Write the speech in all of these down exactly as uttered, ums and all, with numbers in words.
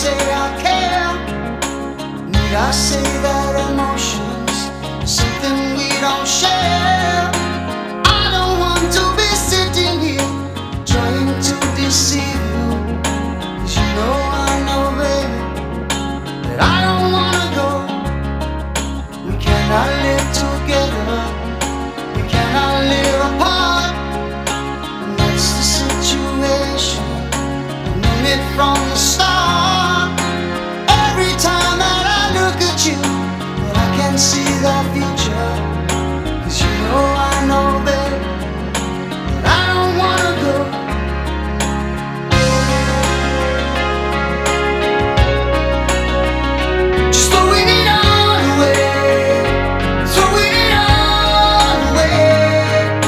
say I care? Need I say that emotions are something we don't share? I don't want to be sitting here trying to deceive you, 'cause you know I know, baby, that I don't wanna go. We cannot live together, we cannot live apart, and that's the situation. I knew it from the start. Every time that I look at you, well, I can see the future, 'cause you know I know, baby, that I don't wanna go. Just throwing it all away, throwing it all away.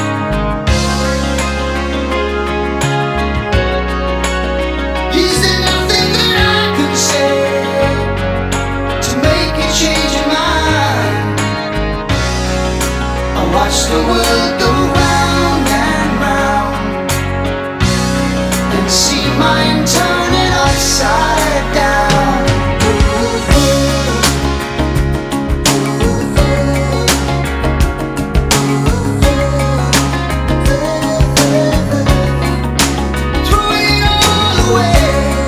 Is there nothing that I can say to make you change your mind? I watch the world go round and round and see mine turning upside down. Throwing it all away.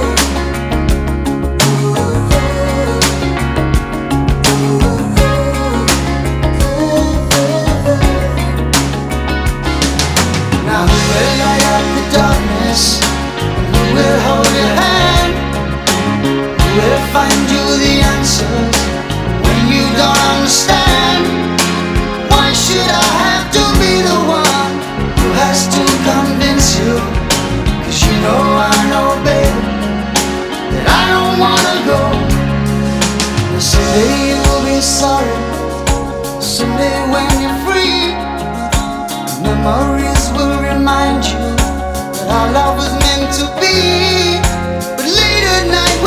Now who will light up the darkness? Who will hold your hand? Who will find you the answers when you don't understand? Why should I have to be the one who has to convince you? 'Cause you know I know, baby, that I don't wanna go. And someday you'll be sorry, someday when you're free, memories will remind you that our love was meant to be. But late at night